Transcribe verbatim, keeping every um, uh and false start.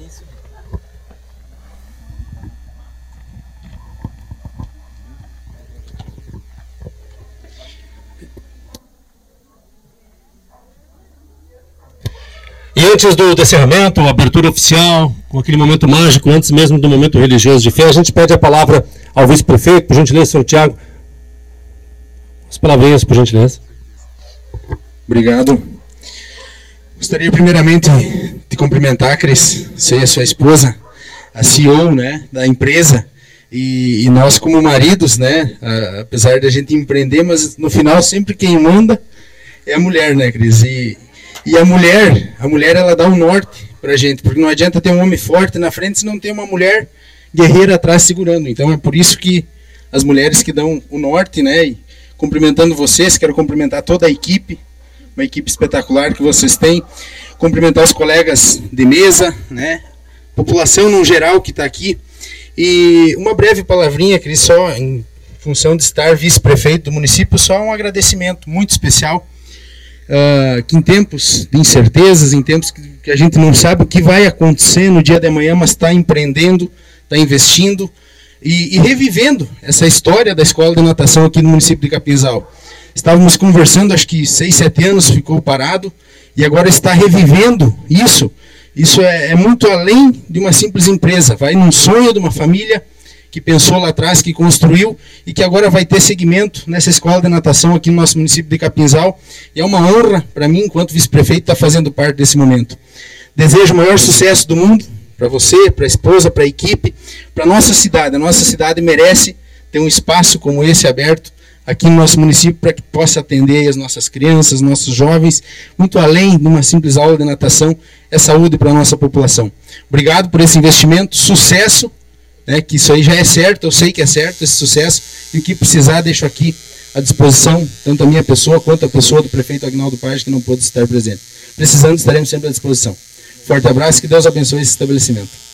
E antes do encerramento, a abertura oficial, com aquele momento mágico, antes mesmo do momento religioso de fé, a gente pede a palavra ao vice-prefeito, por gentileza, senhor Tiago. As palavrinhas, por gentileza. Obrigado. Gostaria primeiramente de cumprimentar, Cris, você e a sua esposa, a C E O, né, da empresa, e, e nós como maridos, né, a, apesar de a gente empreender, mas no final sempre quem manda é a mulher, né, Cris? E, e a mulher, a mulher ela dá um norte pra gente, porque não adianta ter um homem forte na frente se não tem uma mulher guerreira atrás segurando. Então é por isso que as mulheres que dão o norte, né, e cumprimentando vocês, quero cumprimentar toda a equipe, uma equipe espetacular que vocês têm, cumprimentar os colegas de mesa, né, população no geral que está aqui, e uma breve palavrinha, Cris, só em função de estar vice-prefeito do município, só um agradecimento muito especial, uh, que em tempos de incertezas, em tempos que, que a gente não sabe o que vai acontecer no dia de amanhã, mas está empreendendo, está investindo e, e revivendo essa história da escola de natação aqui no município de Capinzal. Estávamos conversando, acho que seis, sete anos ficou parado, e agora está revivendo isso. Isso é, é muito além de uma simples empresa, vai num sonho de uma família que pensou lá atrás, que construiu, e que agora vai ter segmento nessa escola de natação aqui no nosso município de Capinzal, e é uma honra para mim, enquanto vice-prefeito, estar fazendo parte desse momento. Desejo o maior sucesso do mundo, para você, para a esposa, para a equipe, para a nossa cidade. A nossa cidade merece ter um espaço como esse aberto, aqui no nosso município, para que possa atender as nossas crianças, nossos jovens, muito além de uma simples aula de natação, é saúde para a nossa população. Obrigado por esse investimento, sucesso, né, que isso aí já é certo, eu sei que é certo esse sucesso, e o que precisar deixo aqui à disposição, tanto a minha pessoa quanto a pessoa do prefeito Agnaldo Paz, que não pôde estar presente. Precisando, estaremos sempre à disposição. Forte abraço, que Deus abençoe esse estabelecimento.